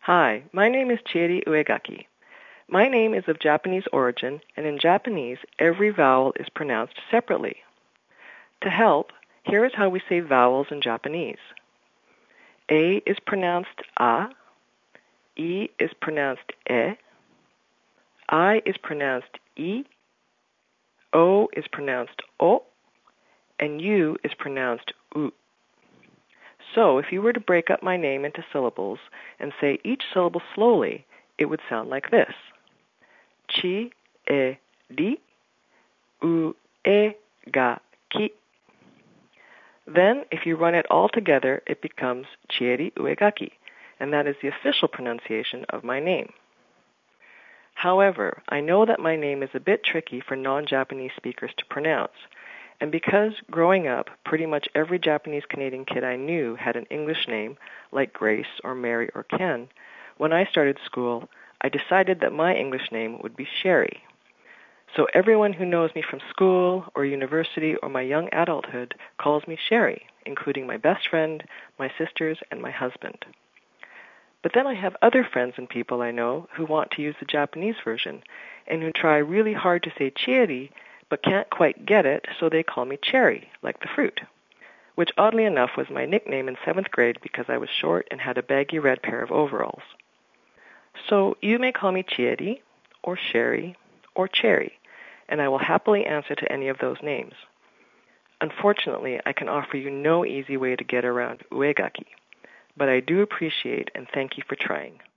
Hi, my name is Chieri Uegaki. My name is of Japanese origin, and in Japanese, every vowel is pronounced separately. To help, here is how we say vowels in Japanese. A is pronounced A, E is pronounced E, I is pronounced I, O is pronounced O, and U is pronounced U. So if you were to break up my name into syllables and say each syllable slowly, it would sound like this. Chi, e, ri, u, e, ga, ki. Then, if you run it all together, it becomes Chieri Uegaki, and that is the official pronunciation of my name. However, I know that my name is a bit tricky for non-Japanese speakers to pronounce, and because growing up, pretty much every Japanese Canadian kid I knew had an English name, like Grace or Mary or Ken, when I started school, I decided that my English name would be Sherry. So everyone who knows me from school or university or my young adulthood calls me Sherry, including my best friend, my sisters, and my husband. But then I have other friends and people I know who want to use the Japanese version and who try really hard to say Chieri, but can't quite get it, so they call me Cherry, like the fruit, which oddly enough was my nickname in 7th grade because I was short and had a baggy red pair of overalls. So you may call me Chieri, or Sherry, or Cherry, and I will happily answer to any of those names. Unfortunately, I can offer you no easy way to get around Uegaki, but I do appreciate and thank you for trying.